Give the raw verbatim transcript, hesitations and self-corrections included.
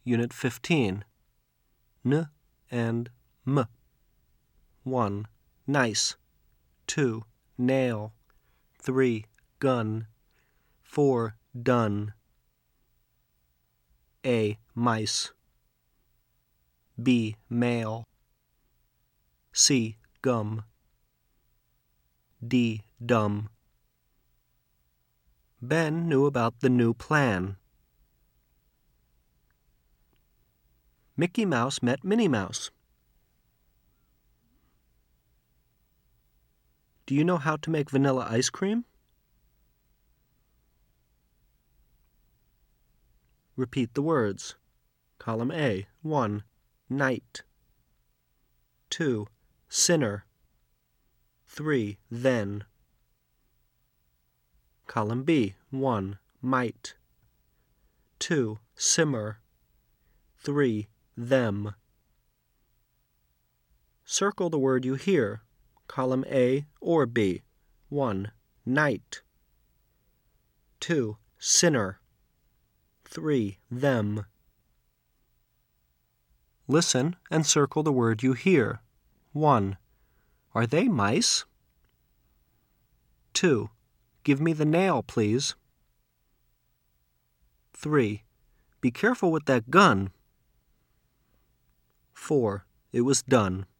Unit fifteen. N and M. one. Nice. two. Nail. three. Gun. four. Done. A. Mice. B. Male. C. Gum. D. Dumb. Ben knew about the new plan. Mickey Mouse met Minnie Mouse. Do you know how to make vanilla ice cream? Repeat the words. Column A. one. Night. two. Sinner. three. Then. Column B. one. Might. two. Simmer. three. Them. Circle the word you hear. Column A or B. one. Night. two. Sinner. three. Them. Listen and circle the word you hear. one. Are they mice? two. Give me the nail, please. three. Be careful with that gun. four. It was done.